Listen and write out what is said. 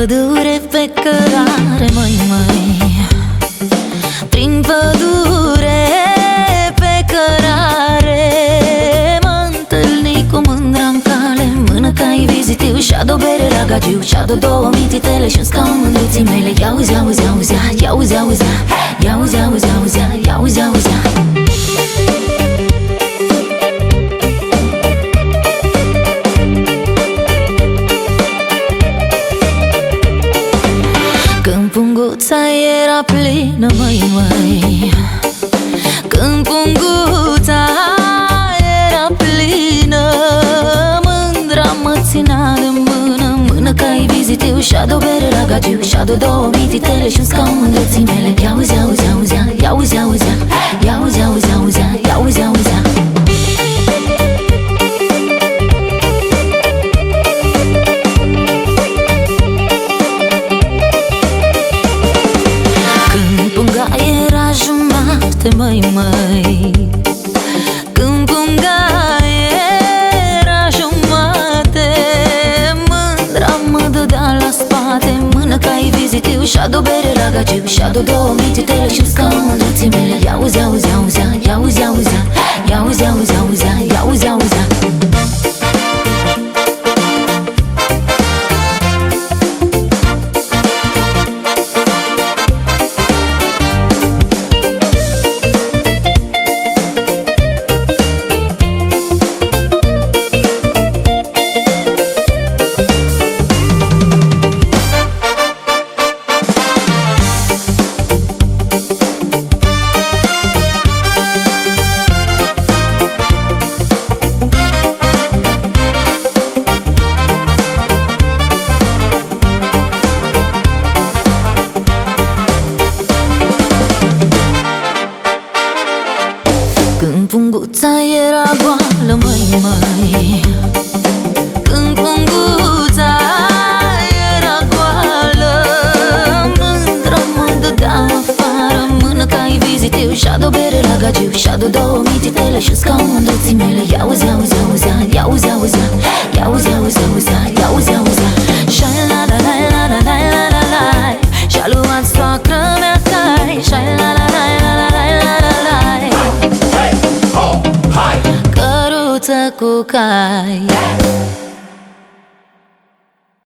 pădure pe cărare, măi, prin pădure pe cărare mă întâlni cu mândra-n cale, mână ca-i vizitiu, și-a-do bere la gagiu, și-a-do două mititele și un scaun mândruții mele. Ia-uzi, auzi, auzi, ia-uzi, auzi, ia-uzi, auzi, auzi, ia-uzi, auzi. Când punguța era plină, măi, când punguța era plină, mândra mă ținea de mână, mână ca-i vizitiu, și-a-do bere la gagiu, și-a-do două mititele și un scaun mândruții mele. Ia-uzi, auzi, auzi, ia-uzi, auzi, ia-uzi, auzi, auzi, ia-uzi, auzi. Măi, când punga era jumate, mândra mă dădea la spate, mână ca-i vizitiu, și-a-do bere la gagiu, și-a-do două mititele și un scaun mândruții mele. Ia-uzi, auzi, auzi, ia-uzi, auzi, ia-uzi, auzi, auzi, ia-uzi, auzi. Când punguța era goală, măi, când punguța era goală, mândra mă dădea afară, mână ca-i vizitiu, și-a-do bere la gagiu, și-a-do două mititele și un scaun mândruții mele. Ia-uzi, auzi, auzi, ia-uzi, auzi, ia-uzi, auzi, auzi, ia-uzi, auzi. Șai-la-la-la-la-la-la-la-la, și-a luat soacră mea cai, șai-la-la-la-la-la-la-la, căruță cu cai.